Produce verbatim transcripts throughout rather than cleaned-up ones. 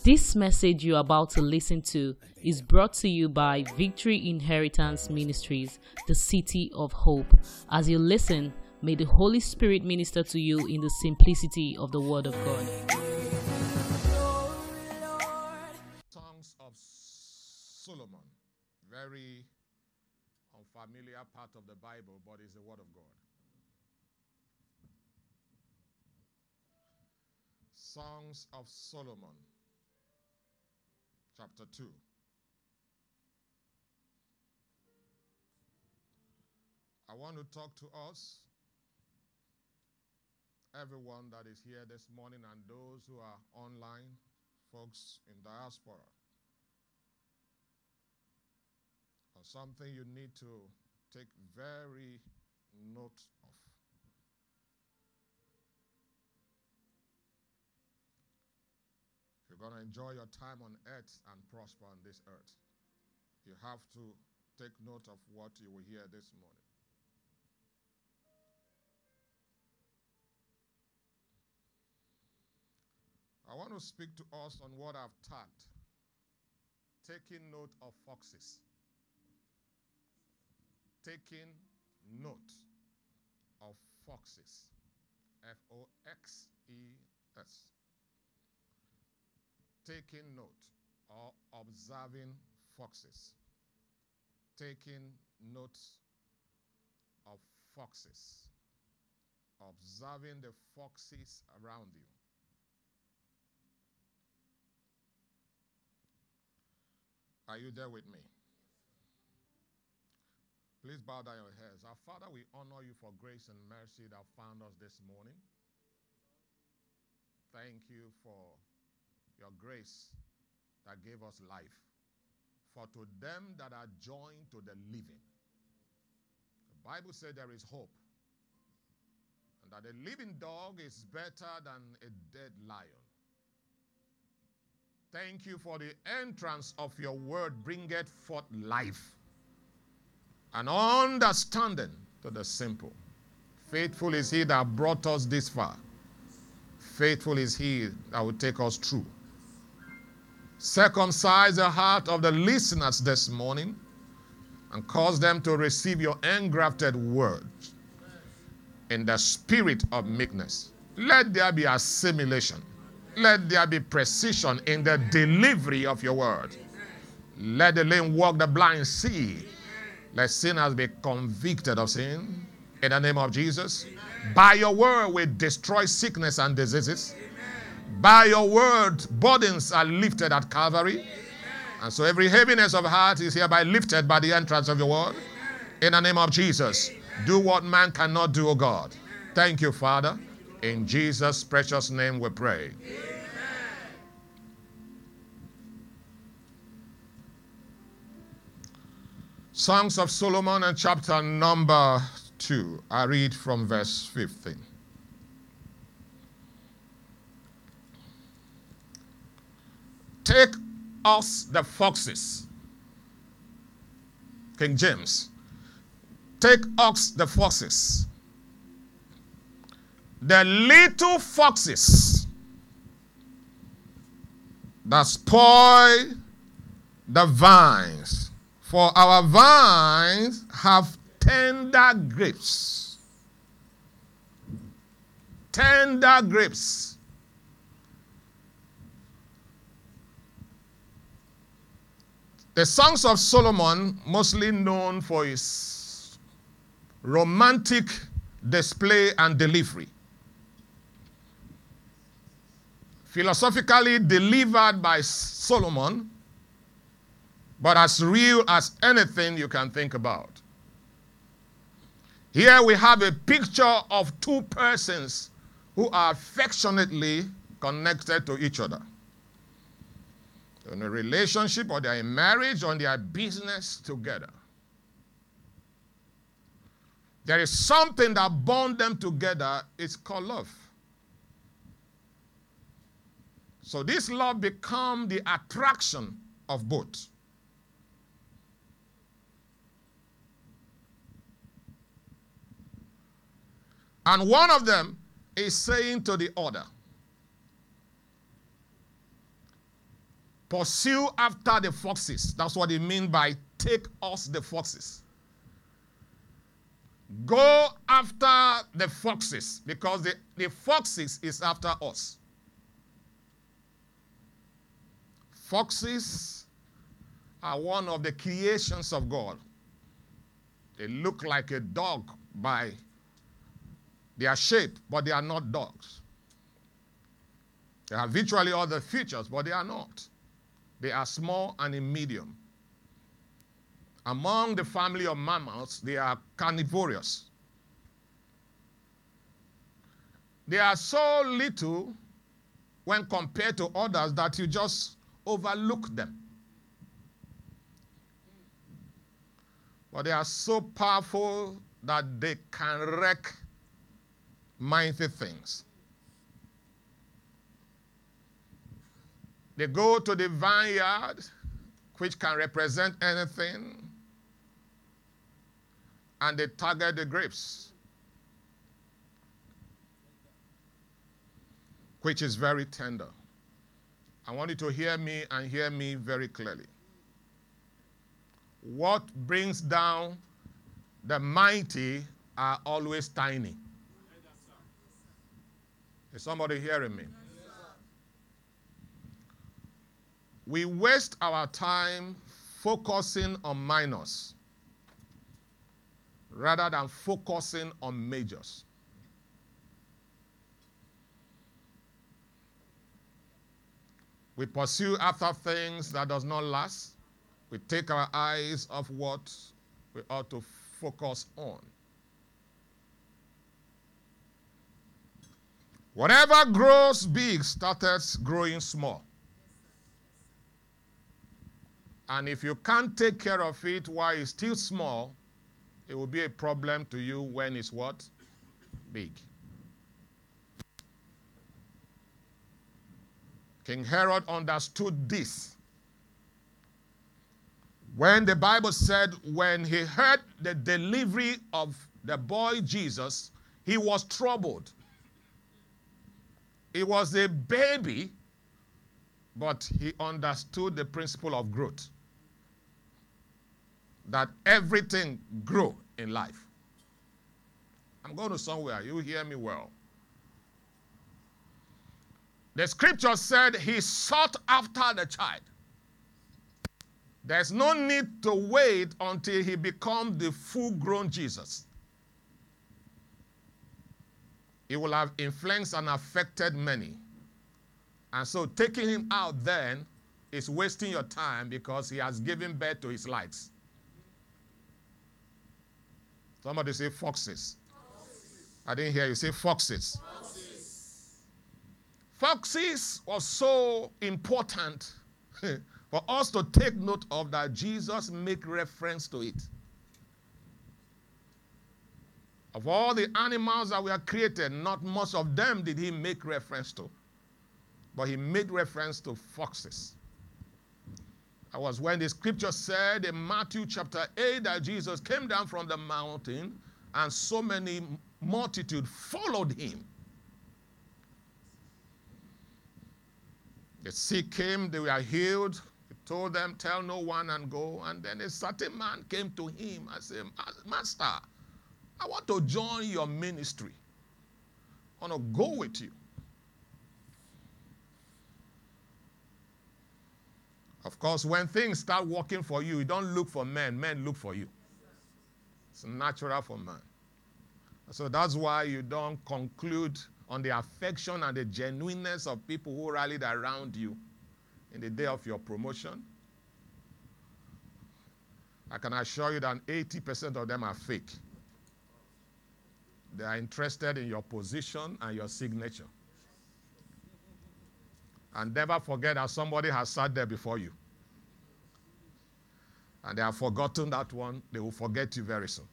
This message you're about to listen to is brought to you by Victory Inheritance Ministries, the City of Hope. As you listen, may the Holy Spirit minister to you in the simplicity of the Word of God. Songs of Solomon, very unfamiliar part of the Bible, but it's the Word of God. Songs of Solomon, chapter two. I want to talk to us, everyone that is here this morning and those who are online, folks in diaspora, on something you need to take very note of. If you're going to enjoy your time on earth and prosper on this earth, you have to take note of what you will hear this morning. I want to speak to us on what I've tagged, taking note of foxes. Taking note of foxes. F O X E S. Taking note or observing foxes. Taking note of foxes. Observing the foxes around you. Are you there with me? Please bow down your heads. Our Father, we honor you for grace and mercy that found us this morning. Thank you for your grace that gave us life. For to them that are joined to the living, the Bible said there is hope. And that a living dog is better than a dead lion. Thank you for the entrance of your word bringeth forth life and understanding to the simple. Faithful is he that brought us this far. Faithful is he that will take us through. Circumcise the heart of the listeners this morning and cause them to receive your engrafted word in the spirit of meekness. Let there be assimilation. Let there be precision in the delivery of your word. Let the lame walk, the blind see. Let sinners be convicted of sin. In the name of Jesus. By your word we destroy sickness and diseases. By your word burdens are lifted at Calvary. And so every heaviness of heart is hereby lifted by the entrance of your word. In the name of Jesus. Do what man cannot do, O God. Thank you, Father. In Jesus' precious name we pray. Amen. Songs of Solomon and chapter number two. I read from verse fifteen. Take us the foxes. King James. Take us the foxes. The little foxes that spoil the vines, for our vines have tender grapes. Tender grapes. The Songs of Solomon, mostly known for his romantic display and delivery. Philosophically delivered by Solomon, but as real as anything you can think about. Here we have a picture of two persons who are affectionately connected to each other. In a relationship, or they're in marriage, or in their business together. There is something that bonds them together. It's called love. So this love becomes the attraction of both. And one of them is saying to the other, Pursue after the foxes. That's what it means by take us the foxes. Go after the foxes, because the, the foxes is after us. Foxes are one of the creations of God. They look like a dog by their shape, but they are not dogs. They have virtually all the features, but they are not. They are small and in medium. Among the family of mammals, they are carnivorous. They are so little when compared to others that you just overlook them. But they are so powerful that they can wreck mighty things. They go to the vineyard, which can represent anything, and they target the grapes, which is very tender. I want you to hear me and hear me very clearly. What brings down the mighty are always tiny. Is somebody hearing me? We waste our time focusing on minors rather than focusing on majors. We pursue after things that does not last. We take our eyes off what we ought to focus on. Whatever grows big started growing small. And if you can't take care of it while it's still small, it will be a problem to you when it's what? Big. King Herod understood this. When the Bible said when he heard the delivery of the boy Jesus, he was troubled. He was a baby, but he understood the principle of growth. That everything grow in life. I'm going to somewhere. You hear me well. The scripture said he sought after the child. There's no need to wait until he becomes the full-grown Jesus. He will have influenced and affected many. And so taking him out then is wasting your time because he has given birth to his likes. Somebody say foxes. Foxes. I didn't hear you say foxes. Foxes, foxes was so important for us to take note of that Jesus make reference to it. Of all the animals that were created, not most of them did he make reference to. But he made reference to foxes. That was when the scripture said in Matthew chapter eight that Jesus came down from the mountain and so many multitude followed him. The sick came, they were healed. He told them, tell no one and go. And then a certain man came to him and said, Master, I want to join your ministry. I want to go with you. Of course, when things start working for you, you don't look for men. Men look for you. It's natural for man. So that's why you don't conclude on the affection and the genuineness of people who rallied around you in the day of your promotion. I can assure you that eighty percent of them are fake. They are interested in your position and your signature. And never forget that somebody has sat there before you. And they have forgotten that one. They will forget you very soon.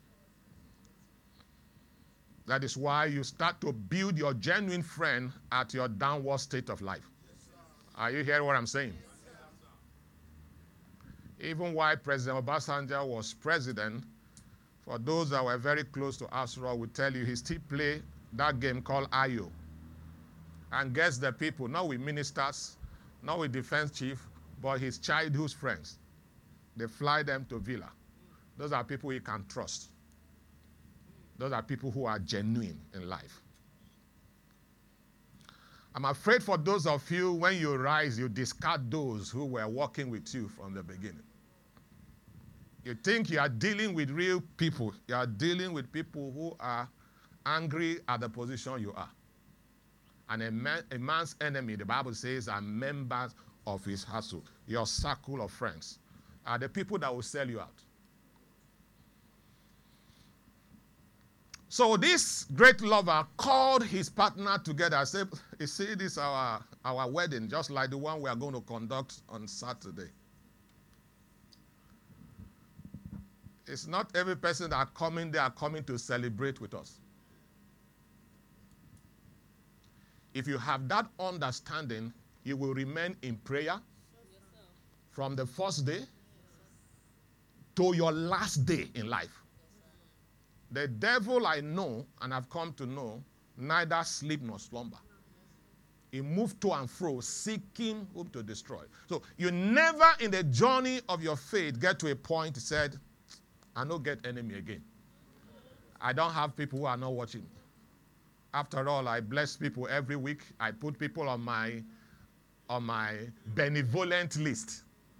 That is why you start to build your genuine friend at your downward state of life. Yes, are you hearing what I'm saying? Yes, even while President Obasanjo was president, for those that were very close to Asura will tell you he still play that game called Ayo. And guess the people, not with ministers, not with defense chief, But his childhood friends, they fly them to Villa. Those are people he can trust. Those are people who are genuine in life. I'm afraid for those of you, when you rise, you discard those who were working with you from the beginning. You think you are dealing with real people. You are dealing with people who are angry at the position you are. And a, man, a man's enemy, the Bible says, are members of his household. Your circle of friends are the people that will sell you out. So this great lover called his partner together and said, you see, this is our, our wedding, just like the one we are going to conduct on Saturday. It's not every person that are coming, they are coming to celebrate with us. If you have that understanding, you will remain in prayer from the first day to your last day in life. The devil I know, and I've come to know, neither sleep nor slumber. He moved to and fro, seeking whom to destroy. So you never in the journey of your faith get to a point said, I don't get enemy again. I don't have people who are not watching me. After all, I bless people every week. I put people on my, on my benevolent list.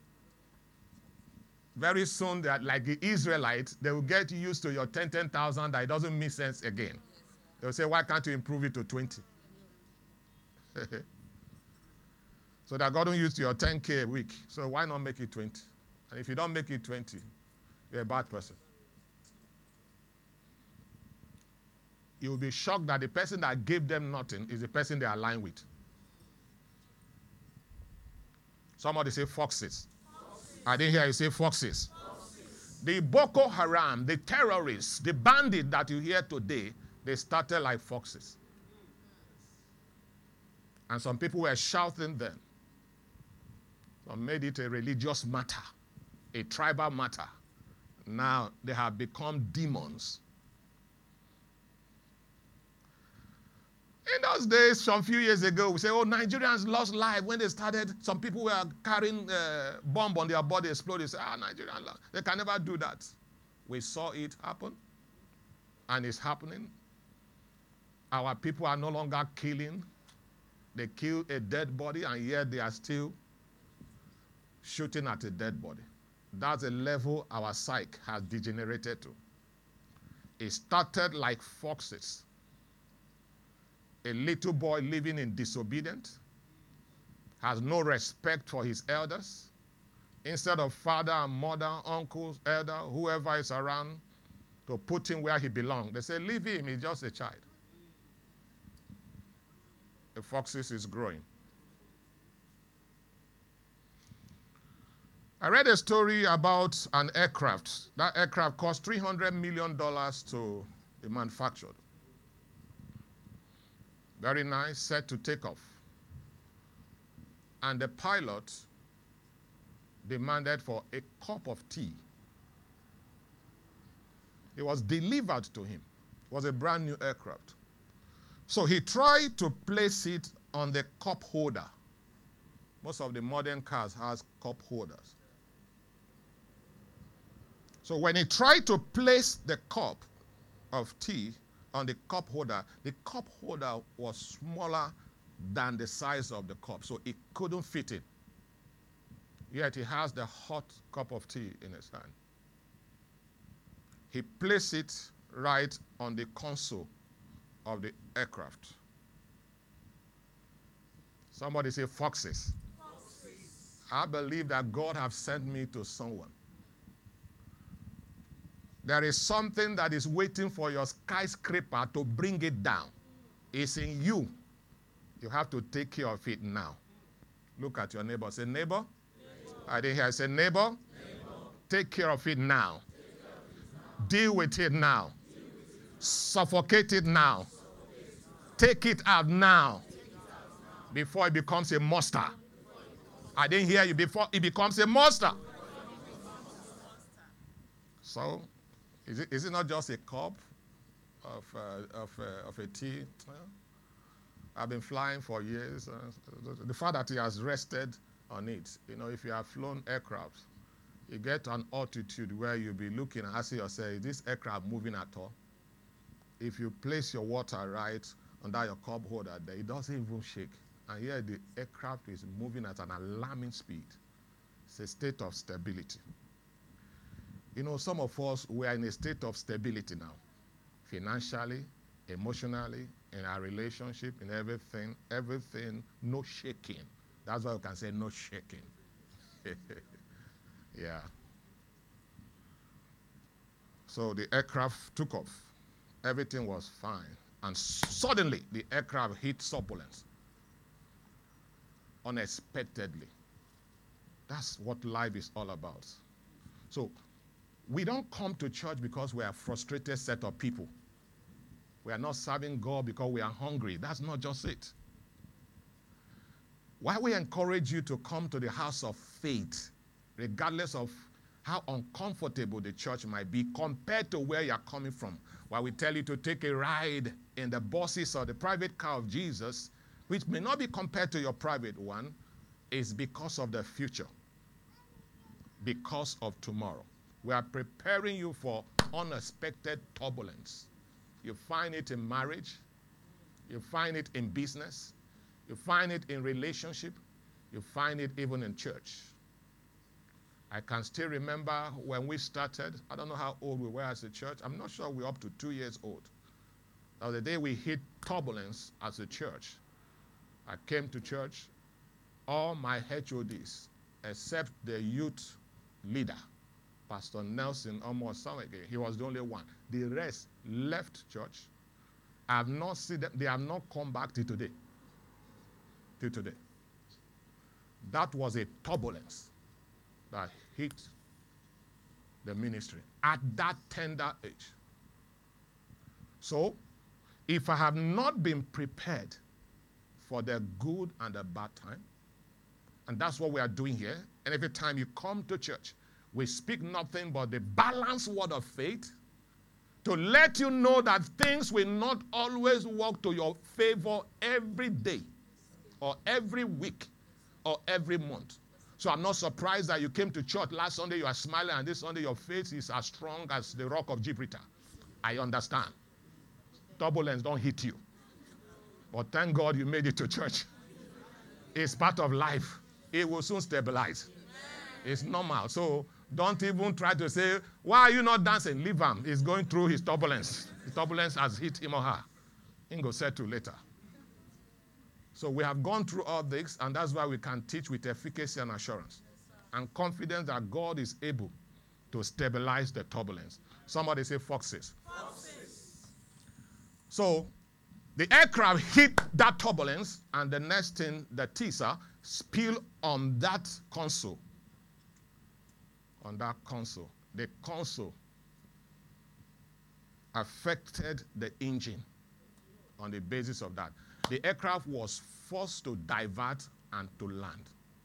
Very soon, that like the Israelites, they will get used to your ten, ten thousand, that it doesn't make sense again. They'll say, why can't you improve it to twenty? So that God don't use your ten K a week. So why not make it twenty? And if you don't make it twenty, you're a bad person. You will be shocked that the person that gave them nothing is the person they align with. Somebody say foxes. Foxes. I didn't hear you say foxes. Foxes. The Boko Haram, the terrorists, the bandits that you hear today, they started like foxes. And some people were shouting them. Some made it a religious matter, a tribal matter. Now they have become demons. In those days, some few years ago, we say, oh, Nigerians lost life when they started. Some people were carrying a uh, bomb on their body, exploded. They say, ah, Nigerians lost. They can never do that. We saw it happen, and it's happening. Our people are no longer killing. They kill a dead body, and yet they are still shooting at a dead body. That's the level our psyche has degenerated to. It started like foxes. A little boy living in disobedience, has no respect for his elders. Instead of father and mother, uncles, elder, whoever is around, to put him where he belongs, they say, leave him, he's just a child. The foxes is growing. I read a story about an aircraft. That aircraft cost three hundred million dollars to be manufactured. Very nice, set to take off. And the pilot demanded for a cup of tea. It was delivered to him. It was a brand new aircraft. So he tried to place it on the cup holder. Most of the modern cars has cup holders. So when he tried to place the cup of tea on the cup holder, the cup holder was smaller than the size of the cup, so it couldn't fit it. Yet he has the hot cup of tea in his hand. He placed it right on the console of the aircraft. Somebody say foxes. Foxes. I believe that God has sent me to someone. There is something that is waiting for your skyscraper to bring it down. It's in you. You have to take care of it now. Look at your neighbor. Say, neighbor. neighbor. I didn't hear. I said, neighbor. neighbor. Take care of it now. It now. Deal with it now. With it. Suffocate it now. Suffocate it now. Take it out now. It out now. Before it becomes a monster. I didn't hear you. Before it becomes a monster. So, Is it, is it not just a cup of, uh, of, uh, of a tea? Well, I've been flying for years. Uh, the fact that he has rested on it. You know, if you have flown aircraft, you get to an altitude where you'll be looking and asking yourself, is this aircraft moving at all? If you place your water right under your cup holder there, it doesn't even shake. And here the aircraft is moving at an alarming speed. It's a state of stability. You know, some of us, we are in a state of stability now. Financially, emotionally, in our relationship, in everything, everything, no shaking. That's why we can say no shaking. Yeah. So the aircraft took off. Everything was fine. And suddenly, the aircraft hit turbulence. Unexpectedly. That's what life is all about. So, we don't come to church because we are a frustrated set of people. We are not serving God because we are hungry. That's not just it. Why we encourage you to come to the house of faith, regardless of how uncomfortable the church might be compared to where you're coming from. Why we tell you to take a ride in the buses or the private car of Jesus, which may not be compared to your private one, is because of the future, because of tomorrow. We are preparing you for unexpected turbulence. You find it in marriage. You find it in business. You find it in relationship. You find it even in church. I can still remember when we started. I don't know how old we were as a church. I'm not sure we're up to two years old. Now, the day we hit turbulence as a church, I came to church. All my H O Ds, except the youth leader, Pastor Nelson almost again. He was the only one. The rest left church. I have not seen them. They have not come back till today. Till today. That was a turbulence that hit the ministry at that tender age. So, if I have not been prepared for the good and the bad time, and that's what we are doing here, and every time you come to church, we speak nothing but the balanced word of faith to let you know that things will not always work to your favor every day or every week or every month. So I'm not surprised that you came to church last Sunday, you are smiling, and this Sunday your faith is as strong as the rock of Gibraltar. I understand. Turbulence don't hit you. But thank God you made it to church. It's part of life. It will soon stabilize. It's normal. So don't even try to say, why are you not dancing? Leave him. He's going through his turbulence. The turbulence has hit him or her. He will settle later. So we have gone through all this, and that's why we can teach with efficacy and assurance and confidence that God is able to stabilize the turbulence. Somebody say foxes. Foxes. So the aircraft hit that turbulence, and the next thing, the teaser spilled on that console. On that console. The console affected the engine on the basis of that. The aircraft was forced to divert and to land.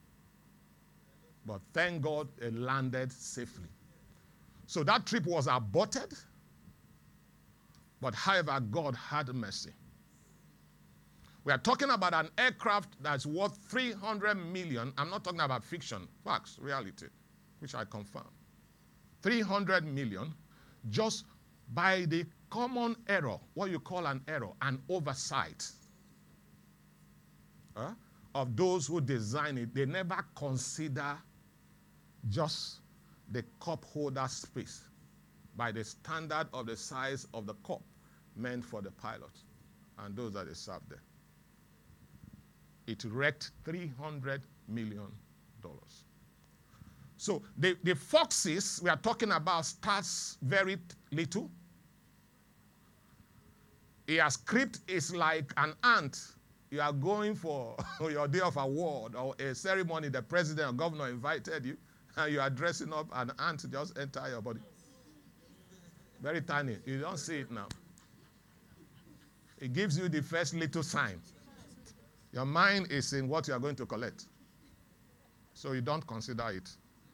But thank God it landed safely. So that trip was aborted, but however, God had mercy. We are talking about an aircraft that's worth three hundred million. I'm not talking about fiction, facts, reality, which I confirm. three hundred million just by the common error, what you call an error, an oversight uh, of those who design it. They never consider just the cup holder space by the standard of the size of the cup meant for the pilot and those that they serve there. It wrecked three hundred million dollars. So the, the foxes we are talking about starts very little. A script is like an ant. You are going for your day of award or a ceremony, the president or governor invited you, and you are dressing up, an ant just enter your body. Very tiny. You don't see it now. It gives you the first little sign. Your mind is in what you are going to collect. So you don't consider it.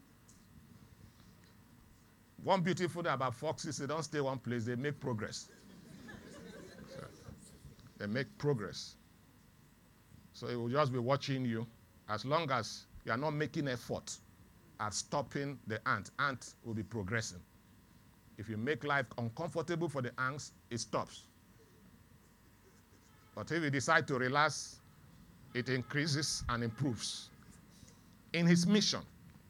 One beautiful thing about foxes, they don't stay one place, they make progress. So they make progress. So it will just be watching you. As long as You are not making effort at stopping the ant. Ant will be progressing. If you make life uncomfortable for the ants, it stops. But if you decide to relax, it increases and improves in his mission.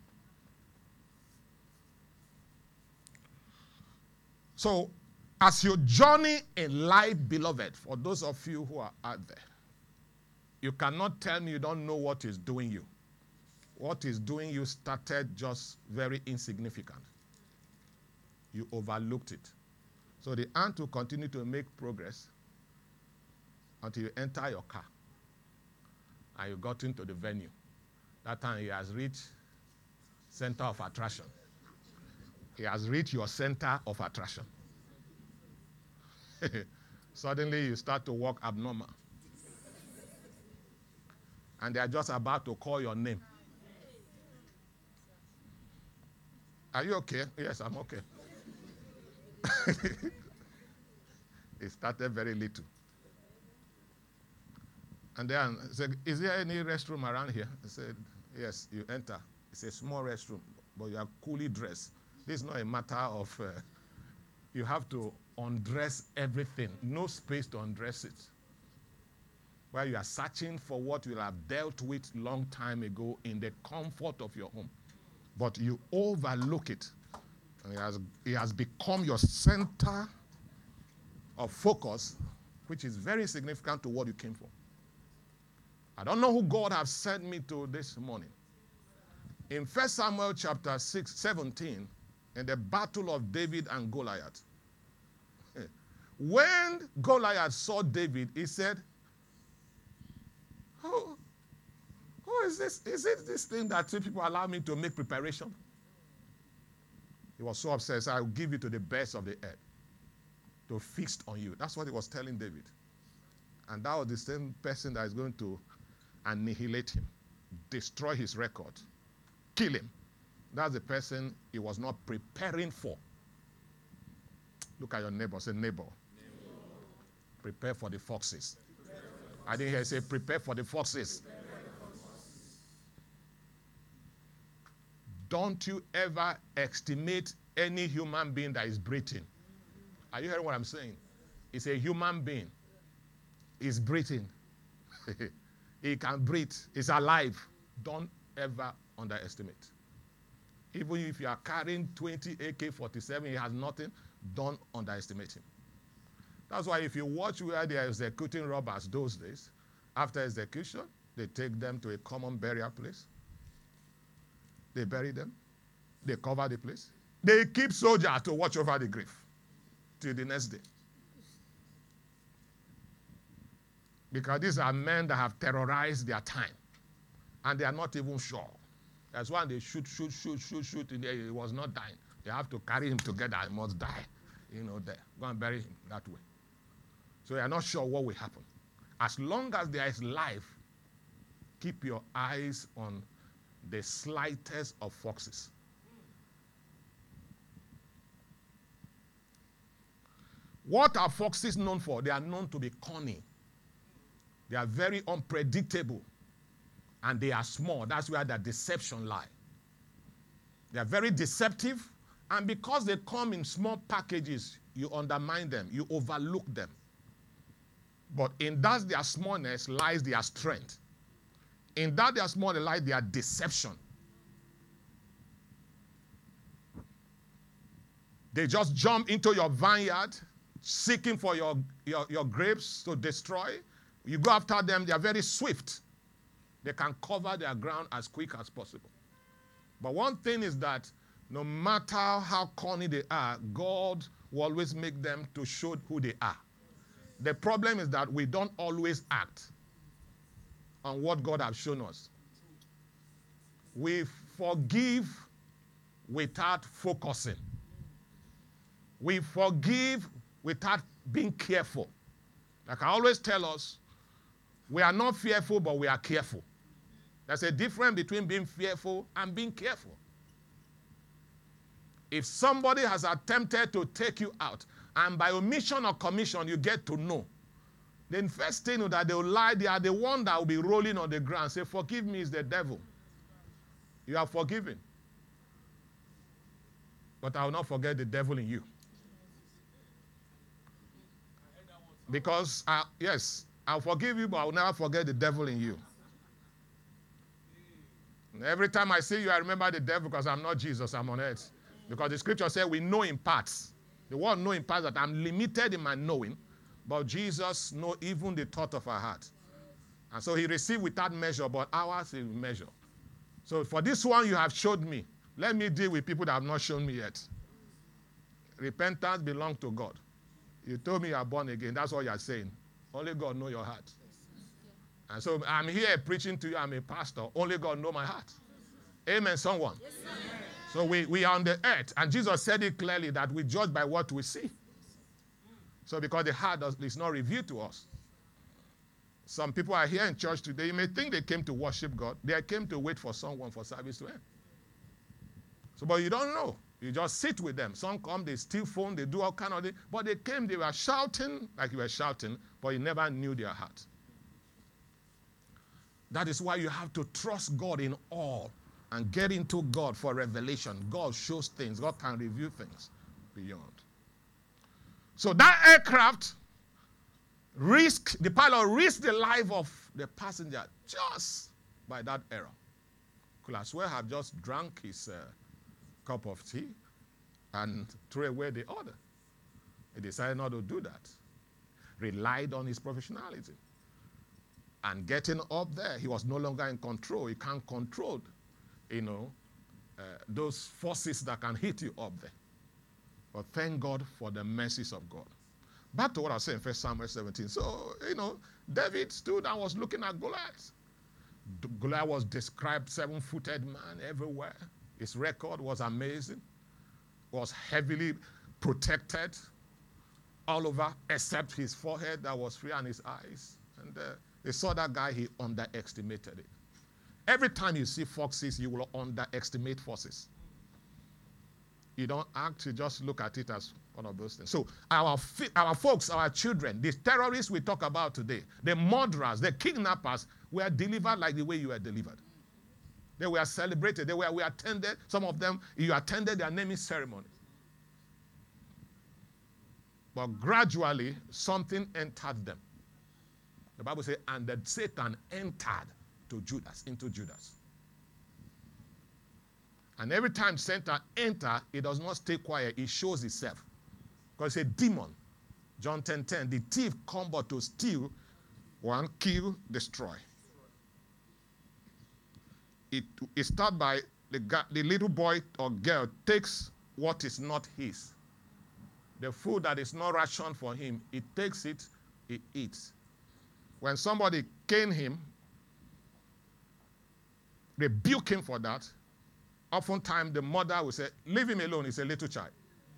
So, as you journey in life, beloved, for those of you who are out there, you cannot tell me you don't know what is doing you. What is doing you started just very insignificant. You overlooked it. So the ant will continue to make progress until you enter your car and you got into the venue. That time he has reached center of attraction. He has reached your center of attraction. Suddenly you start to walk abnormal. And they are just about to call your name. Are you okay? Yes, I'm okay. It started very little. And then I said, is there any restroom around here? I said, yes, you enter. It's a small restroom, but you are coolly dressed. This is not a matter of, uh, you have to undress everything. No space to undress it. While you are searching for what you have dealt with long time ago in the comfort of your home. But you overlook it. And it has, it has become your center of focus, which is very significant to what you came for. I don't know who God has sent me to this morning. In First Samuel chapter six, seventeen, in the battle of David and Goliath, when Goliath saw David, he said, who, who is this? Is it this thing that three people allow me to make preparation? He was so upset. So I'll give you to the best of the earth to feast on you. That's what he was telling David. And that was the same person that is going to annihilate him, destroy his record, kill him. That's the person he was not preparing for. Look at your neighbor. Say, neighbor. neighbor. Prepare for the foxes. I didn't hear you say, prepare for the foxes. Don't you ever estimate any human being that is breathing. Are you hearing what I'm saying? It's a human being. He's breathing. He can breathe. He's alive. Don't ever underestimate. Even if you are carrying twenty A K forty-seven, he has nothing, don't underestimate him. That's why if you watch where they are executing robbers those days, after execution, they take them to a common burial place. They bury them. They cover the place. They keep soldiers to watch over the grave till the next day. Because these are men that have terrorized their time. And they are not even sure. That's why they shoot, shoot, shoot, shoot, shoot. And he was not dying. They have to carry him together. He must die. You know, there. Go and bury him that way. So they are not sure what will happen. As long as there is life, keep your eyes on the slightest of foxes. What are foxes known for? They are known to be cunning. They are very unpredictable. And they are small. That's where the deception lies. They are very deceptive. And because they come in small packages, you undermine them. You overlook them. But in that their smallness lies their strength. In that their smallness lies their deception. They just jump into your vineyard, seeking for your, your, your grapes to destroy. You go after them, they are very swift. They can cover their ground as quick as possible. But one thing is that no matter how corny they are, God will always make them to show who they are. The problem is that we don't always act on what God has shown us. We forgive without focusing. We forgive without being careful. Like I always tell us, we are not fearful, but we are careful. There's a difference between being fearful and being careful. If somebody has attempted to take you out, and by omission or commission you get to know, then first thing that they will lie, they are the one that will be rolling on the ground, say, forgive me, is the devil. You are forgiven. But I will not forget the devil in you. Because, I, yes, I'll forgive you, but I will never forget the devil in you. And every time I see you, I remember the devil because I'm not Jesus, I'm on earth. Because the scripture says we know in parts. The word know in parts that I'm limited in my knowing, but Jesus knows even the thought of our heart. And so he received without measure, but ours is measure. So for this one you have showed me. Let me deal with people that have not shown me yet. Repentance belongs to God. You told me you are born again. That's what you are saying. Only God knows your heart. And so I'm here preaching to you. I'm a pastor. Only God knows my heart. Amen, someone. Yes, so we, we are on the earth. And Jesus said it clearly that we judge by what we see. So because the heart does, is not revealed to us. Some people are here in church today. You may think they came to worship God. They came to wait for someone for service to end. So, but you don't know. You just sit with them. Some come, they steal phone, they do all kind of things. But they came, they were shouting like you were shouting, but you never knew their heart. That is why you have to trust God in all and get into God for revelation. God shows things. God can reveal things beyond. So that aircraft risked, the pilot risked the life of the passenger just by that error. Could as well have just drank his uh, cup of tea and threw away the other. He decided not to do that. Relied on his professionality. And getting up there, he was no longer in control. He can't control, you know, uh, those forces that can hit you up there. But thank God for the mercies of God. Back to what I was saying in First Samuel seventeen. So, you know, David stood and was looking at Goliath. Goliath was described seven-footed man everywhere. His record was amazing. Was heavily protected all over except his forehead that was free and his eyes. And uh, they saw that guy, he underestimated it. Every time you see foxes, you will underestimate forces. You don't act, you just look at it as one of those things. So our, our folks, our children, these terrorists we talk about today, the murderers, the kidnappers, were delivered like the way you were delivered. They were celebrated. They were, we attended, some of them, you attended their naming ceremony. But gradually, something entered them. The Bible says, and that Satan entered to Judas, into Judas. And every time Satan enters, it does not stay quiet. It shows itself. Because it's a demon. John ten ten, the thief come but to steal, one, kill, destroy. It, it starts by the, the little boy or girl takes what is not his. The food that is not rationed for him, he takes it, he eats. When somebody cane him, rebuke him for that, oftentimes the mother will say, leave him alone, he's a little child.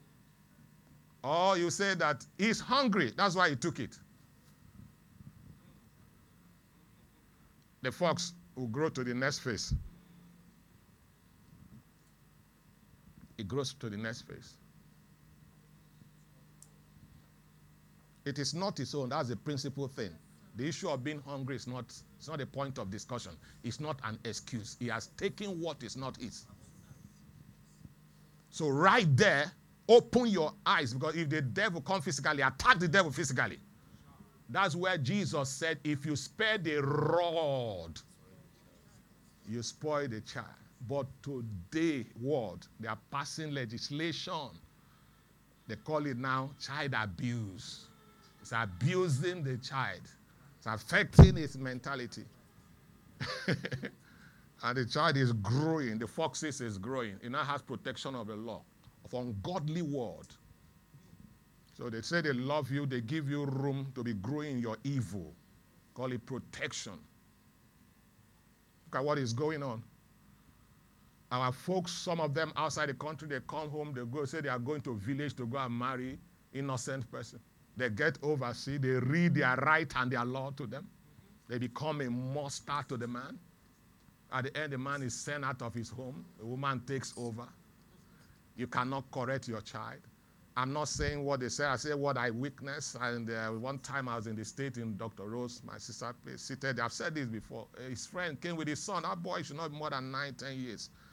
Or you say that he's hungry, that's why he took it. The fox will grow to the next phase. It grows to the next phase. It is not his own. That's the principal thing. The issue of being hungry is not, it's not a point of discussion. It's not an excuse. He has taken what is not his. So right there, open your eyes, because if the devil comes physically, attack the devil physically. That's where Jesus said, if you spare the rod, you spoil the child. But today, world, they are passing legislation. They call it now child abuse. It's abusing the child. It's affecting his mentality. And the child is growing. The foxes is growing. It now has protection of the law, of ungodly word. So they say they love you. They give you room to be growing in your evil. Call it protection. Look at what is going on. Our folks, some of them outside the country, they come home, they go say they are going to a village to go and marry innocent person. They get overseas, they read their right and their law to them. They become a monster to the man. At the end, the man is sent out of his home. The woman takes over. You cannot correct your child. I'm not saying what they say. I say what I witnessed. And uh, one time I was in the state in Doctor Rose, my sister seated. I've said this before. His friend came with his son. That boy should not be more than nine, ten years.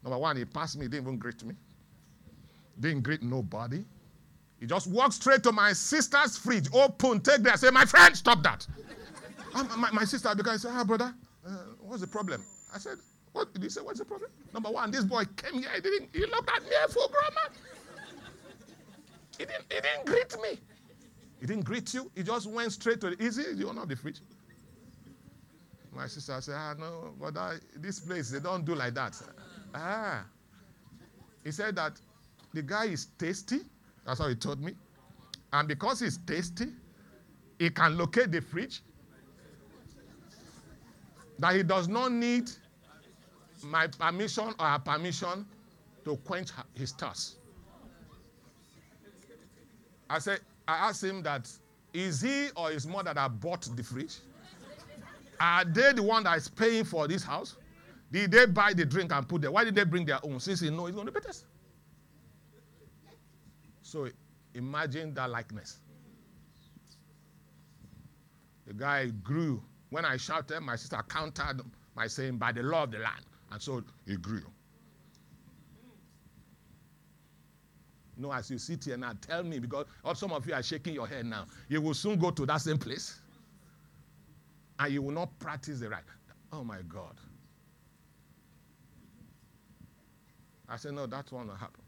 Number one, he passed me, he didn't even greet me. Didn't greet nobody. He just walked straight to my sister's fridge, open, take that. I said, my friend, stop that. um, my, my sister, because I said, ah, brother, uh, what's the problem? I said, what did he say? What's the problem? Number one, this boy came here, he didn't, he looked at me for grammar. He didn't, he didn't greet me. He didn't greet you. He just went straight to the, is he the owner of the fridge? My sister said, ah, no, brother, this place, they don't do like that. Ah. He said that the guy is tasty. That's how he told me. And because he's tasty, he can locate the fridge. That he does not need my permission or her permission to quench his thirst. I said, I asked him that, is he or his mother that bought the fridge? Are they the one that is paying for this house? Did they buy the drink and put there? Why did they bring their own? Since he knows it's going to be better. So imagine that likeness. The guy grew. When I shouted, my sister countered by saying, by the law of the land. And so he grew. No, as you sit here now, tell me, because some of you are shaking your head now. You will soon go to that same place. And you will not practice the right. Oh my God. I said, no, that won't happen.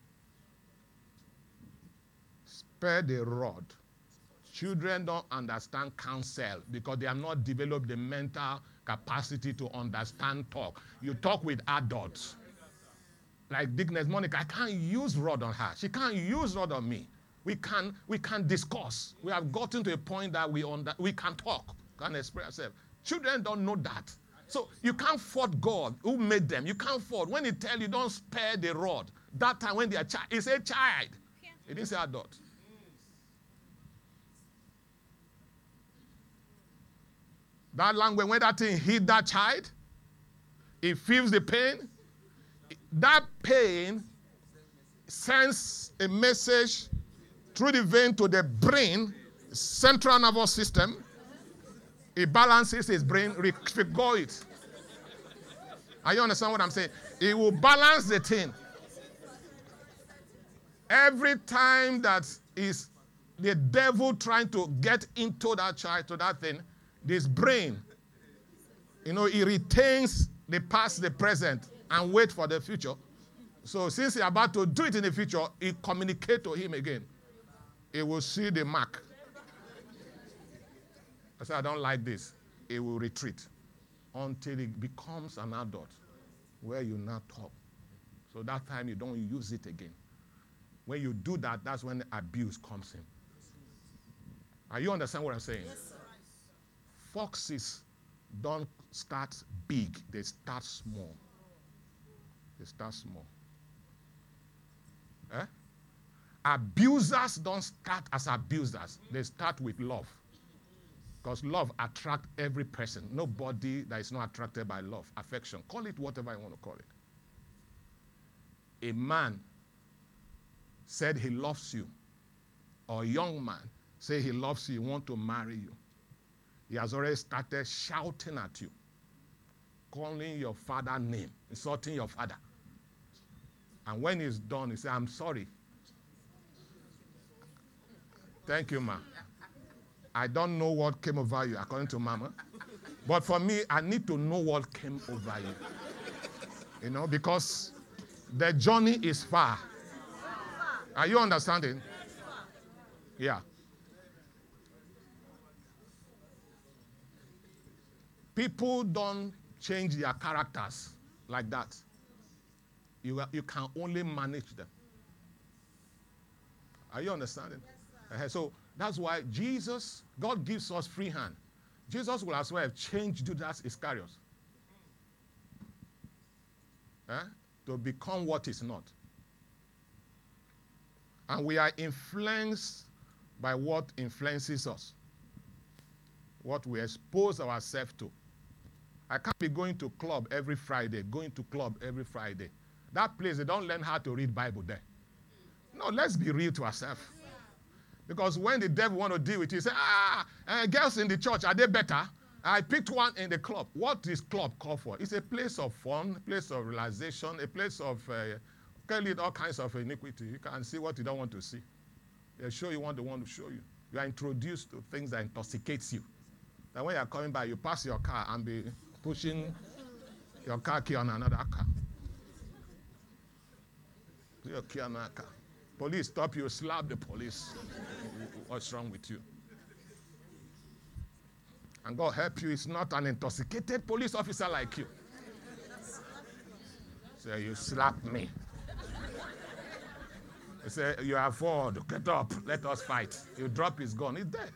Spare the rod. Children don't understand counsel because they have not developed the mental capacity to understand talk. You talk with adults. Like Dickness Monica, I can't use rod on her. She can't use rod on me. We can, we can discuss. We have gotten to a point that we, under, we can talk, can express ourselves. Children don't know that. So you can't fault God who made them. You can't fault. When he tell you don't spare the rod, that time when they are child, it's a child. He didn't say adult. That language, when that thing hit that child, it feels the pain. That pain sends a message through the vein to the brain, central nervous system. It balances his brain, refigure it. Are you understand what I'm saying? It will balance the thing. Every time that is the devil trying to get into that child, to that thing, this brain, you know, it retains the past, the present, and wait for the future. So since he's about to do it in the future, it communicates to him again. It will see the mark. I said, I don't like this. It will retreat until it becomes an adult where you now talk. So that time you don't use it again. When you do that, that's when abuse comes in. Are you understand what I'm saying? Yes, sir. Foxes don't start big. They start small. They start small. Eh? Abusers don't start as abusers. They start with love. Because love attracts every person. Nobody that is not attracted by love, affection. Call it whatever you want to call it. A man said he loves you, or a young man say he loves you, want to marry you. He has already started shouting at you, calling your father name, insulting your father. And when he's done, he says, I'm sorry. Thank you, ma. I don't know what came over you, according to Mama. But for me, I need to know what came over you. You know, because the journey is far. Are you understanding? Yeah. People don't change their characters like that. You, you can only manage them. Are you understanding? Yes, uh, so that's why Jesus, God gives us free hand. Jesus will as well have changed Judas Iscariot eh, to become what is not. And we are influenced by what influences us, what we expose ourselves to. I can't be going to club every Friday, going to club every Friday. That place, they don't learn how to read Bible there. No, let's be real to ourselves. Because when the devil want to deal with you, he say, ah, uh, girls in the church, are they better? I picked one in the club. What is club called for? It's a place of fun, a place of realization, a place of uh, can lead all kinds of iniquity. You can see what you don't want to see. They show you what they want to show you. You are introduced to things that intoxicates you. That when you are coming by, you pass your car and be pushing your car key on another car. Your key on another car. Police stop you, slap the police. What's wrong with you? And God help you, it's not an intoxicated police officer like you. So you slap me. He say, you are forward, get up, let us fight. You drop his gun, he's dead.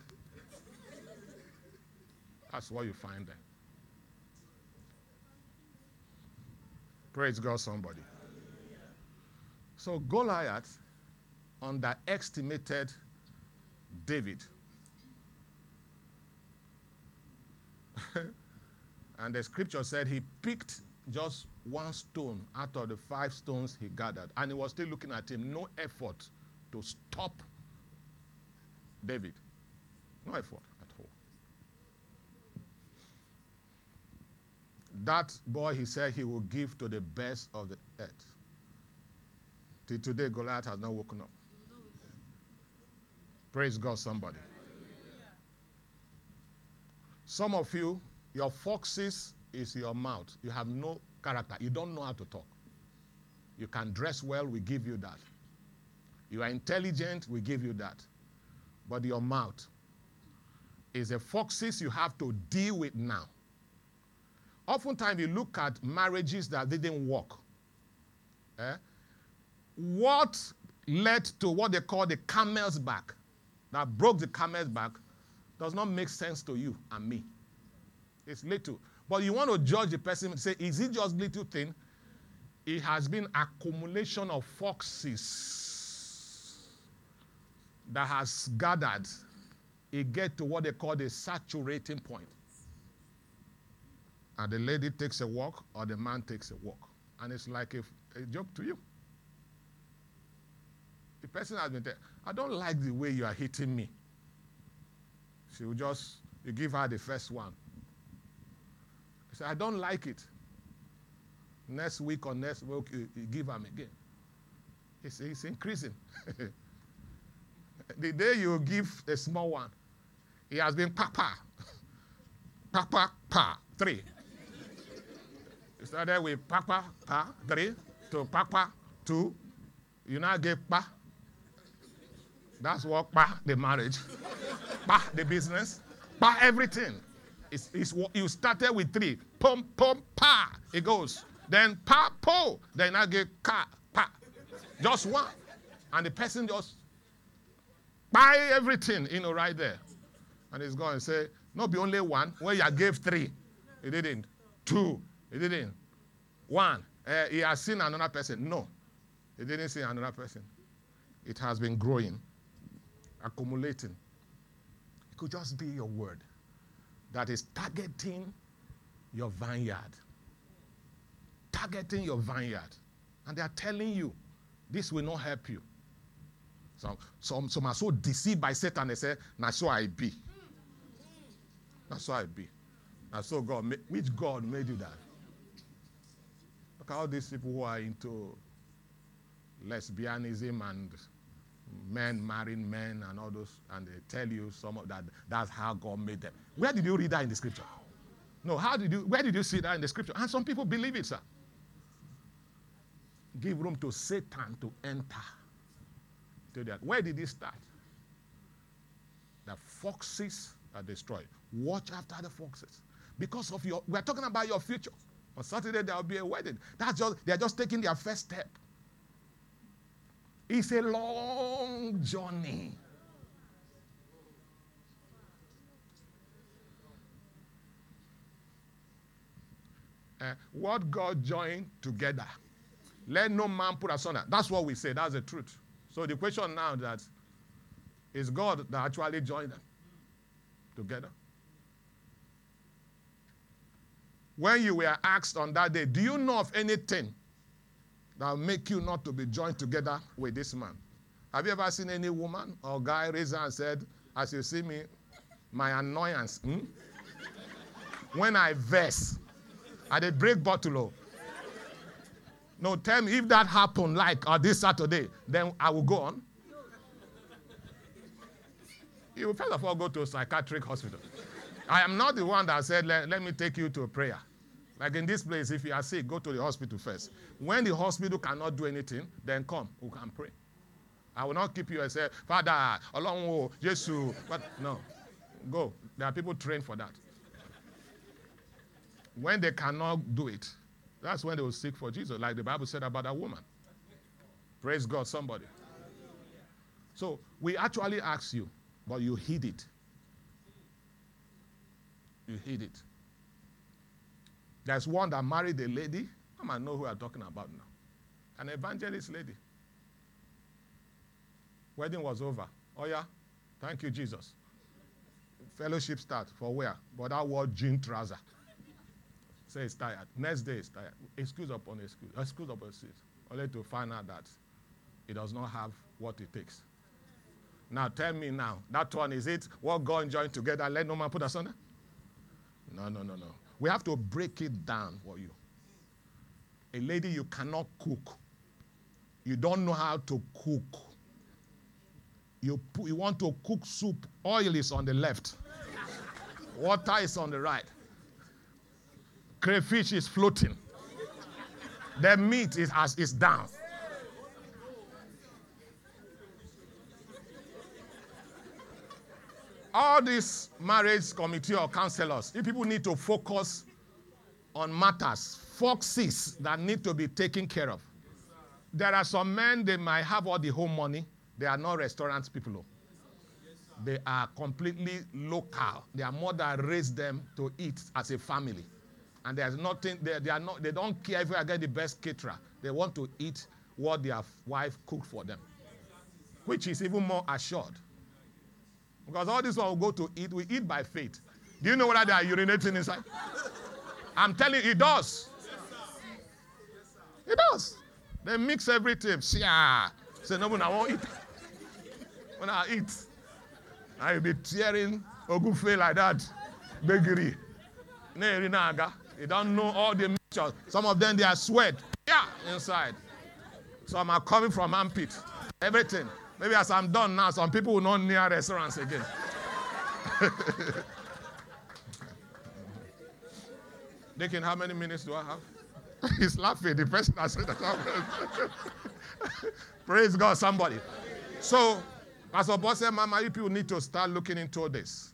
That's what you find there. Praise God, somebody. So Goliath underestimated David. And the scripture said he picked just one stone out of the five stones he gathered. And he was still looking at him. No effort to stop David. No effort at all. That boy, he said he will give to the best of the earth. Till today, Goliath has not woken up. Praise God, somebody. Some of you, your foxes is your mouth. You have no character. You don't know how to talk. You can dress well, we give you that. You are intelligent, we give you that. But your mouth is the foxes you have to deal with now. Oftentimes you look at marriages that didn't work. Eh? What led to what they call the camel's back, that broke the camel's back, does not make sense to you and me. It's little. But you want to judge the person and say, is it just little thing? It has been accumulation of foxes that has gathered. It get to what they call the saturating point. And the lady takes a walk or the man takes a walk. And it's like a, a joke to you. The person has been telling, I don't like the way you are hitting me. She will just, you give her the first one. She said, I don't like it. Next week or next week, you, you give him again. It's, it's increasing. The day you give a small one, he has been papa, papa, pa, three. You started with papa, pa, three, to papa, two. You now give pa. That's what pa, the marriage. Pa, the business. Pa, everything. It's, it's what you started with three. Pum, pum, pa. It goes. Then pa, po. Then I get ka, pa. Just one. And the person just buy everything, you know, right there. And he's going to say, not be only one. Well, you gave three. He didn't. Two. He didn't. One. Uh, he has seen another person. No. He didn't see another person. It has been growing, accumulating. It could just be your word that is targeting your vineyard. Targeting your vineyard. And they are telling you, this will not help you. So, some, some are so deceived by Satan, they say, now so I be. Now so I be. Now so God, made, which God made you that? Look at all these people who are into lesbianism and men marrying men and all those, and they tell you some of that, that's how God made them. Where did you read that in the scripture? No, how did you, where did you see that in the scripture? And some people believe it, sir. Give room to Satan to enter. To that. Where did it start? The foxes are destroyed. Watch after the foxes. Because of your, we're talking about your future. On Saturday there will be a wedding. That's just, they're just taking their first step. It's a long journey. Uh, what God joined together, let no man put asunder. That's what we say. That's the truth. So the question now that is God that actually joined them together. When you were asked on that day, do you know of anything that will make you not to be joined together with this man? Have you ever seen any woman or guy raise her and said, as you see me, my annoyance, hmm? when I verse, I did break bottle. Oh. No, tell me if that happened like uh, this Saturday, then I will go on. You will first of all go to a psychiatric hospital. I am not the one that said, let, let me take you to a prayer. Like in this place, if you are sick, go to the hospital first. When the hospital cannot do anything, then come, we can pray. I will not keep you and say, Father, Olonwo, Jesus. But no, go. There are people trained for that. When they cannot do it, that's when they will seek for Jesus, like the Bible said about that woman. Praise God, somebody. So we actually ask you, but you hid it. You hid it. There's one that married a lady. I might know who I'm talking about now. An evangelist lady. Wedding was over. Oh yeah? Thank you, Jesus. Fellowship start. For where? But that wore jean trouser. Say he's tired. Next day he's tired. Excuse upon excuse. Excuse upon excuse. Only to find out that he does not have what it takes. Now tell me now, that one, is it what God joined together, let no man put asunder? No, no, no, no. We have to break it down for you. A lady, you cannot cook. You don't know how to cook. You, you want to cook soup, oil is on the left. Water is on the right. Crayfish is floating. The meat is, as, is down. All these marriage committee or counselors, if people need to focus on matters, foxes that need to be taken care of. There are some men, they might have all the home money. They are not restaurant people. They are completely local. Their mother raised them to eat as a family. And there's nothing, they, they, are not, they don't care if I get the best caterer. They want to eat what their wife cooked for them, which is even more assured. Because all this one will go to eat, we eat by faith. Do you know whether they are urinating inside? I'm telling you, it does. It does. They mix everything. Sia. Say, no, I won't eat. When I eat, I will be tearing ogufe like that. Bakery. You don't know all the mixtures. Some of them, they are sweat. Yeah, inside. Some are coming from armpit. Everything. Maybe as I'm done now, some people will not near restaurants again. Deacon, how many minutes do I have? He's laughing. The person that said that. Praise God, somebody. So, as a boss said, Mama, you people need to start looking into this.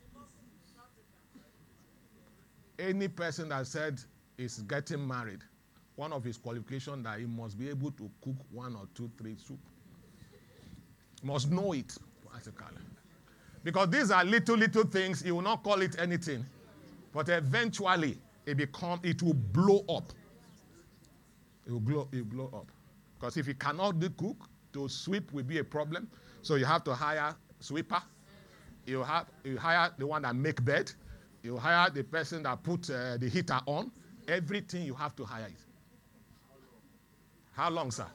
Any person that said is getting married, one of his qualifications that he must be able to cook one or two, three soup. Must know it, practically. Because these are little, little things. He will not call it anything. But eventually, it become, it will blow up. It will blow, it will blow up. Because if you cannot do cook, to sweep will be a problem. So you have to hire a sweeper. You have you hire the one that make bed. You hire the person that put uh, the heater on. Everything you have to hire it. How long, sir?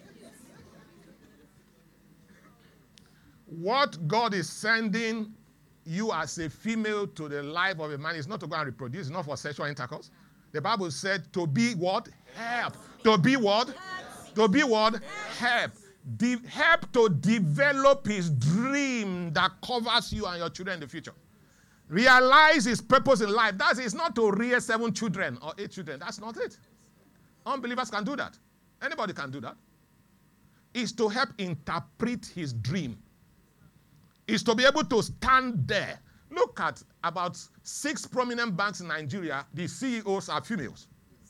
What God is sending you as a female to the life of a man is not to go and reproduce, it's not for sexual intercourse. The Bible said to be what? Help. To be what? Help. To be what? Help. De- help to develop his dream that covers you and your children in the future. Realize his purpose in life. That is not to rear seven children or eight children. That's not it. Unbelievers can do that. Anybody can do that. It's to help interpret his dream. Is to be able to stand there. Look at about six prominent banks in Nigeria. The C E Os are females.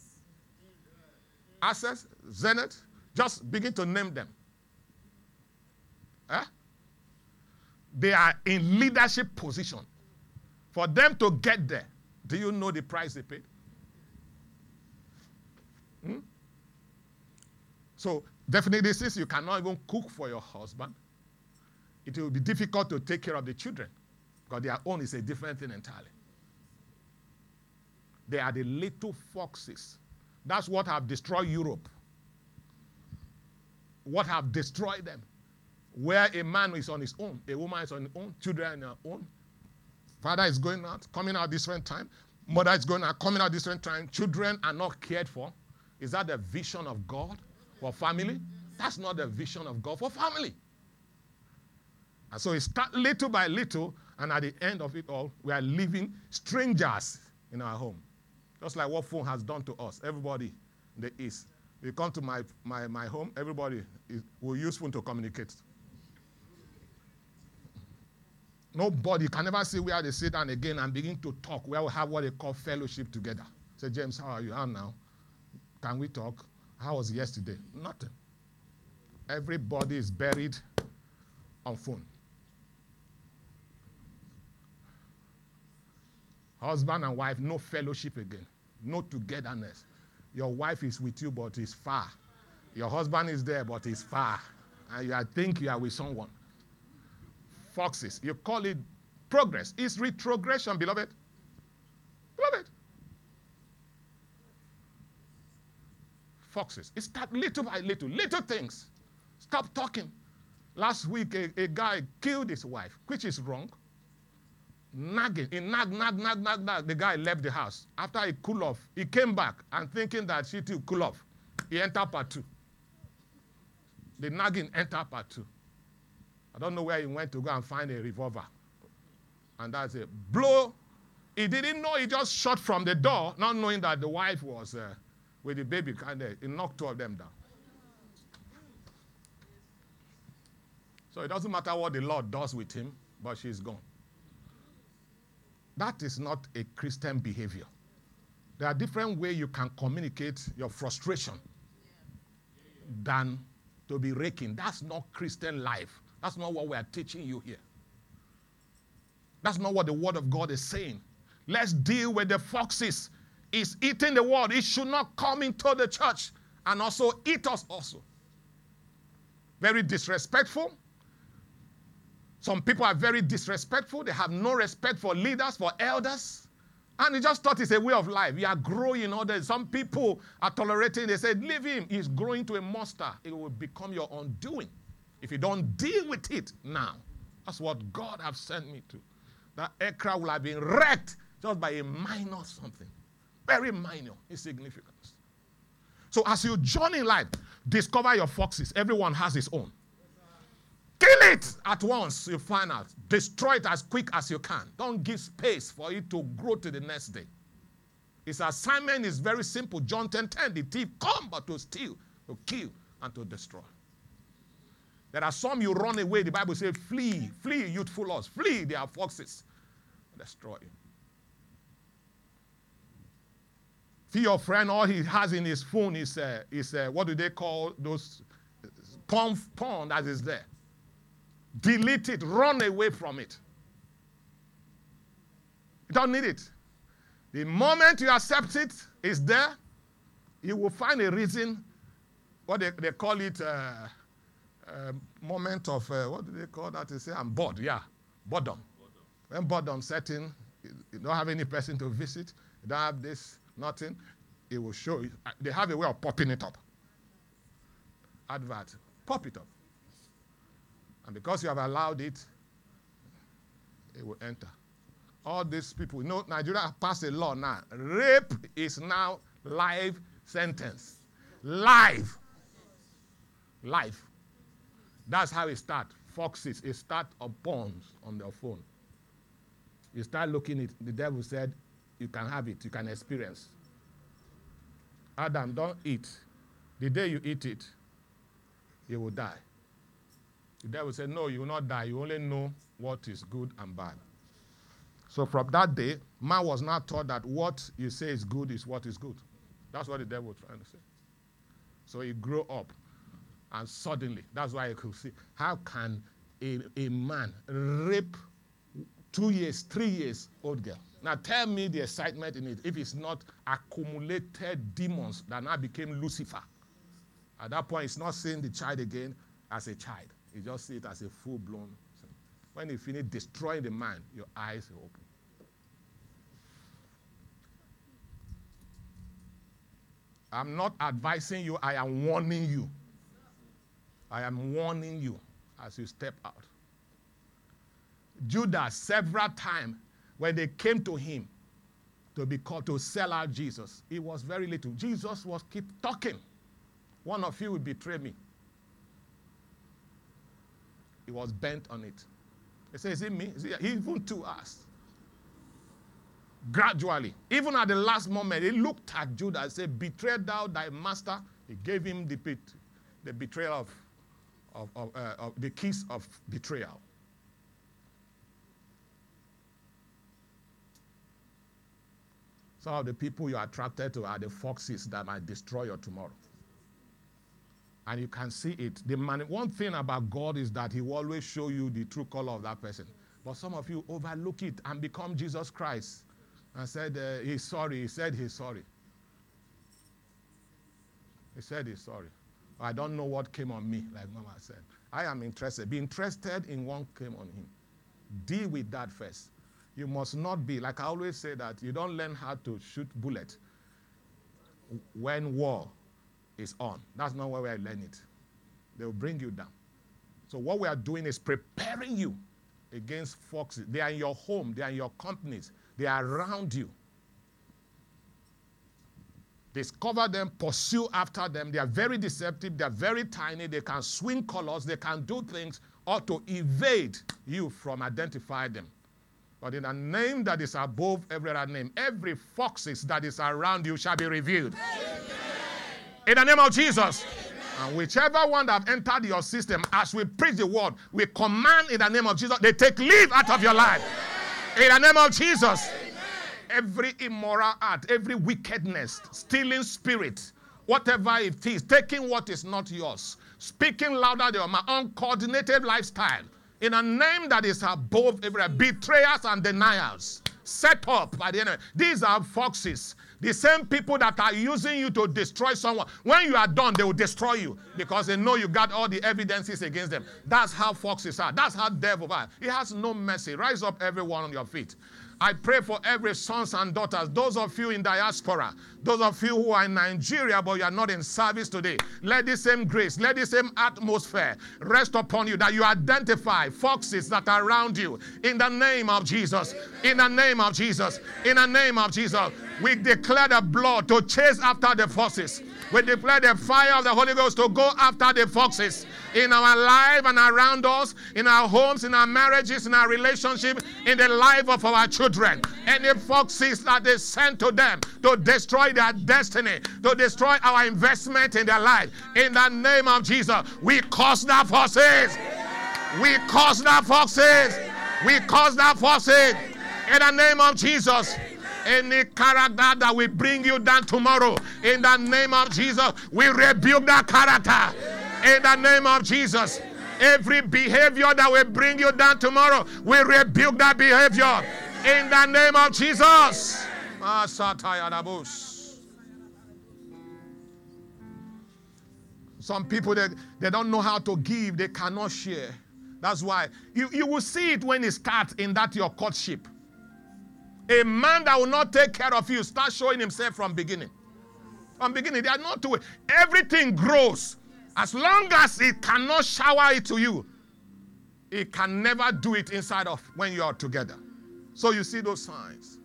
Access, Zenith, just begin to name them. Eh? They are in leadership position. For them to get there, do you know the price they paid? Hmm? So definitely, since you cannot even cook for your husband, it will be difficult to take care of the children because their own is a different thing entirely. They are the little foxes. That's what have destroyed Europe. What have destroyed them. Where a man is on his own, a woman is on his own, children on their own. Father is going out, coming out different time. Mother is going and coming out different time. Children are not cared for. Is that the vision of God for family? That's not the vision of God for family. And so it starts little by little, and at the end of it all, we are living strangers in our home. Just like what phone has done to us. Everybody in the East. You come to my, my, my home, everybody is, will use phone to communicate. Nobody can never see where they sit down again and begin to talk, where we have what they call fellowship together. Say, James, how are you? How now? Can we talk? How was yesterday? Nothing. Everybody is buried on phone. Husband and wife, no fellowship again. No togetherness. Your wife is with you, but is far. Your husband is there, but is far. And you think you are with someone. Foxes. You call it progress. It's retrogression, beloved. Beloved. Foxes. It starts little by little. Little things. Stop talking. Last week, a, a guy killed his wife, which is wrong. Nagging. He nag, nag, nag, nag, nag. The guy left the house. After he cool off, he came back and thinking that she too cool off. He entered part two. The nagging entered part two. I don't know where he went to go and find a revolver. And that's it. Blow. He didn't know, he just shot from the door, not knowing that the wife was uh, with the baby. And he knocked two of them down. So it doesn't matter what the Lord does with him, but she's gone. That is not a Christian behavior. There are different ways you can communicate your frustration than to be raking. That's not Christian life. That's not what we are teaching you here. That's not what the Word of God is saying. Let's deal with the foxes. It's eating the Word. It should not come into the church and also eat us also. Very disrespectful. Some people are very disrespectful. They have no respect for leaders, for elders. And they just thought it's a way of life. You are growing. Others. Some people are tolerating. They said, leave him. He's growing to a monster. It will become your undoing if you don't deal with it now. That's what God has sent me to. That aircraft will have been wrecked just by a minor something. Very minor insignificance. So as you journey in life, discover your foxes. Everyone has his own. Kill it at once, you find out. Destroy it as quick as you can. Don't give space for it to grow to the next day. His assignment is very simple. John ten ten, the thief come but to steal, to kill, and to destroy. There are some you run away. The Bible says, flee, flee, youthful lust. Flee, they are foxes. Destroy you. See your friend, all he has in his phone is, uh, is uh, what do they call those porn, porn that is there. Delete it. Run away from it. You don't need it. The moment you accept it, it's there. You will find a reason, what they, they call it, uh, uh, moment of, uh, what do they call that? They say, I'm bored. Yeah, boredom. boredom. When boredom sets in, you don't have any person to visit, you don't have this, nothing, it will show you. They have a way of popping it up. Advert. Pop it up. And because you have allowed it, it will enter. All these people, you know, Nigeria passed a law now. Rape is now life sentence. Life. Life. That's how it starts. Foxes, it starts on pawns on their phone. You start looking at it, the devil said, you can have it, you can experience. Adam, don't eat. The day you eat it, you will die. The devil said, no, you will not die. You only know what is good and bad. So from that day, man was not taught that what you say is good is what is good. That's what the devil was trying to say. So he grew up, and suddenly, that's why you could see, how can a, a man rape two years, three years old girl? Now tell me the excitement in it if it's not accumulated demons that now became Lucifer. At that point, it's not seeing the child again as a child. You just see it as a full-blown thing. When you finish destroying the man, your eyes are open. I'm not advising you. I am warning you. I am warning you as you step out. Judas, several times, when they came to him to be called to sell out Jesus. It was very little. Jesus was keep talking. One of you will betray me. He was bent on it. He said, is it me? Is it? Even to us. Gradually, even at the last moment, he looked at Judas and said, betray thou thy master. He gave him the, the betrayal of, of, of, uh, of the kiss of betrayal. Some of the people you are attracted to are the foxes that might destroy your tomorrow. And you can see it. The man, one thing about God is that he will always show you the true color of that person. But some of you overlook it and become Jesus Christ. And said, uh, he's sorry. He said he's sorry. He said he's sorry. I don't know what came on me, like Mama said. I am interested. Be interested in what came on him. Deal with that first. You must not be, like I always say that, you don't learn how to shoot bullet when war is on. That's not where we learn it. They will bring you down. So what we are doing is preparing you against foxes. They are in your home. They are in your companies. They are around you. Discover them, pursue after them. They are very deceptive. They are very tiny. They can swing colors. They can do things or to evade you from identifying them. But in a name that is above every other name, every foxes that is around you shall be revealed. Amen. In the name of Jesus. Amen. And whichever one that have entered your system, as we preach the word, we command in the name of Jesus, they take leave out of your life. In the name of Jesus. Amen. Every immoral act, every wickedness, stealing spirit, whatever it is, taking what is not yours, speaking louder than your uncoordinated lifestyle, in a name that is above every betrayers and deniers, set up by the enemy. These are foxes. The same people that are using you to destroy someone. When you are done, they will destroy you because they know you got all the evidences against them. That's how foxes are. That's how devil are. He has no mercy. Rise up, everyone, on your feet. I pray for every sons and daughters, those of you in diaspora, those of you who are in Nigeria but you are not in service today. Let the same grace, let the same atmosphere rest upon you, that you identify foxes that are around you in the name of Jesus. In the name of Jesus. In the name of Jesus. We declare the blood to chase after the foxes. We declare the fire of the Holy Ghost to go after the foxes in our life and around us, in our homes, in our marriages, in our relationship, in the life of our children. Any foxes that they send to them to destroy their destiny, to destroy our investment in their life. In the name of Jesus, we curse the foxes. We curse the foxes. We curse the foxes. In the name of Jesus. Any character that will bring you down tomorrow, in the name of Jesus, we rebuke that character. In the name of Jesus. Every behavior that will bring you down tomorrow, we rebuke that behavior. In the name of Jesus. Some people, they, they don't know how to give. They cannot share. That's why. You, you will see it when it starts in that your courtship. A man that will not take care of you start showing himself from beginning. From beginning, they are not to it. Everything grows. As long as it cannot shower it to you, it can never do it inside of when you are together. So you see those signs.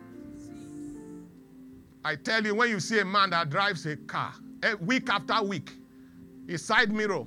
I tell you, when you see a man that drives a car, week after week, his side mirror,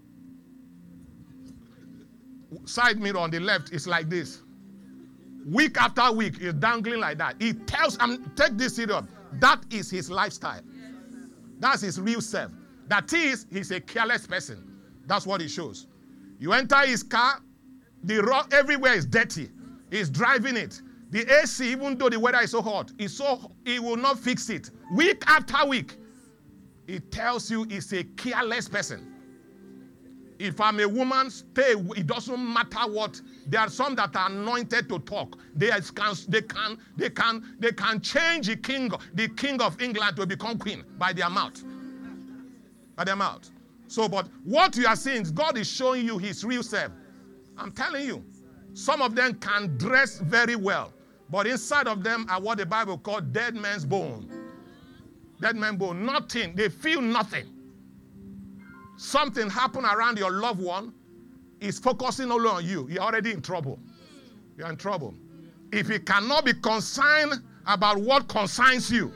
side mirror on the left is like this. Week after week, he's dangling like that. He tells, um, take this serious. That is his lifestyle. That's his real self. That is, he's a careless person. That's what he shows. You enter his car, the road everywhere is dirty. He's driving it. The A C, even though the weather is so hot, is so he will not fix it. Week after week, he tells you he's a careless person. If I'm a woman, stay. It doesn't matter what. There are some that are anointed to talk. They can, they can, they can, they can change the king, the king of England to become queen by their mouth. By their mouth. So, but what you are seeing is God is showing you His real self. I'm telling you, some of them can dress very well, but inside of them are what the Bible calls dead man's bone. Dead man's bone. Nothing. They feel nothing. Something happened around your loved one, is focusing only on you. You're already in trouble. You're in trouble. If he cannot be consigned about what concerns you.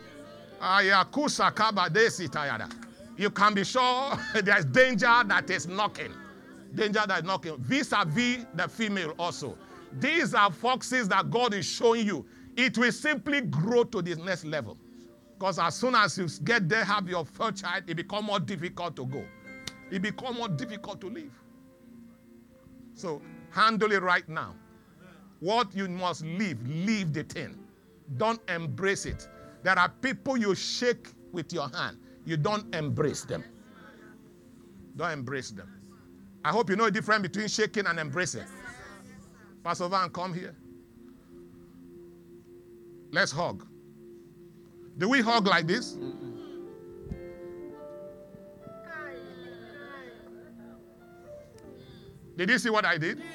You can be sure there's danger that is knocking. Danger that is knocking. Vis-a-vis the female also. These are foxes that God is showing you. It will simply grow to this next level. Because as soon as you get there, have your first child, it becomes more difficult to go. It becomes more difficult to live. So handle it right now. What you must leave, leave the thing. Don't embrace it. There are people you shake with your hand. You don't embrace them. Don't embrace them. I hope you know the difference between shaking and embracing. Pastor Van, come here. Let's hug. Do we hug like this? Did you see what I did?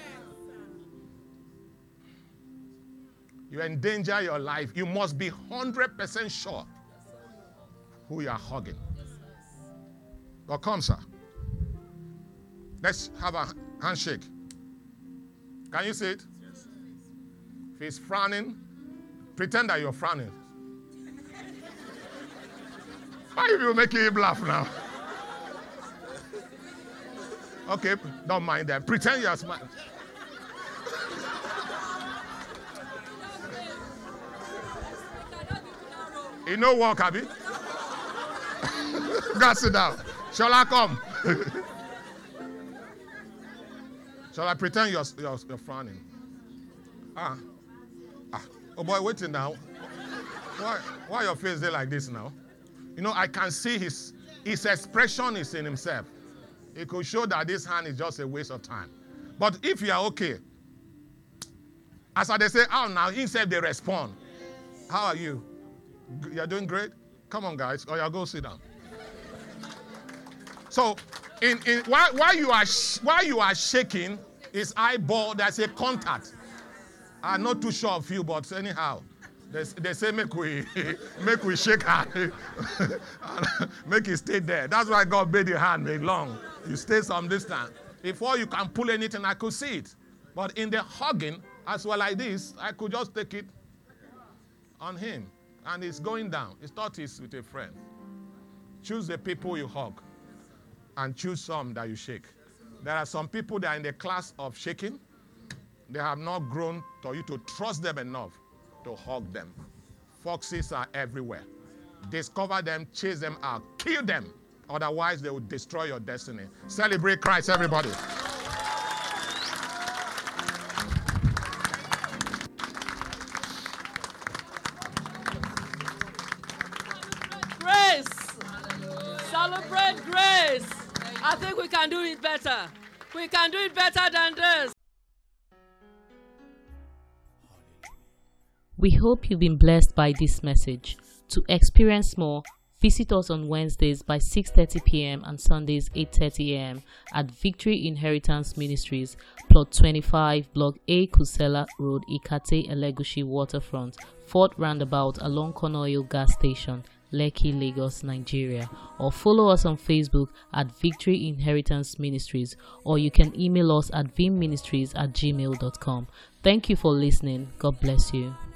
You endanger your life. You must be one hundred percent sure who you are hugging. Well, come, sir. Let's have a handshake. Can you see it? Yes. If he's frowning, pretend that you're frowning. Why are you making him laugh now? Okay, don't mind that. Pretend you're smiling. You know walk, Abby? Go sit down. Shall I come? Shall I pretend you're, you're, you're frowning? Ah. ah. Oh boy, waiting now. Why, why your face there like this now? You know, I can see his, his expression is in himself. It could show that this hand is just a waste of time. But if you are okay, as they say, oh, now instead they respond. How are you? You're doing great? Come on, guys. Or you go sit down. So, in, in while, while you are sh- while you are shaking his eyeball, there's a contact. I'm not too sure of you, but anyhow, they, they say make we make we shake hand, make it stay there. That's why God made your hand made long. You stay some distance. Before you can pull anything, I could see it. But in the hugging, as well like this, I could just take it on him. And it's going down. It's not it's with a friend. Choose the people you hug. And choose some that you shake. There are some people that are in the class of shaking. They have not grown for you to trust them enough to hug them. Foxes are everywhere. Discover them, chase them out, kill them. Otherwise, they will destroy your destiny. Celebrate Christ, everybody. Grace. Celebrate grace. I think we can do it better. We can do it better than this. We hope you've been blessed by this message. To experience more, visit us on Wednesdays by six thirty p.m. and Sundays eight thirty a.m. at Victory Inheritance Ministries, Plot twenty-five, Block A, Kusela Road, Ikate, Elegushi Waterfront, Fort Roundabout along Konoyo Gas Station, Lekki, Lagos, Nigeria. Or follow us on Facebook at Victory Inheritance Ministries, or you can email us at vimministries at gmail dot com. Thank you for listening. God bless you.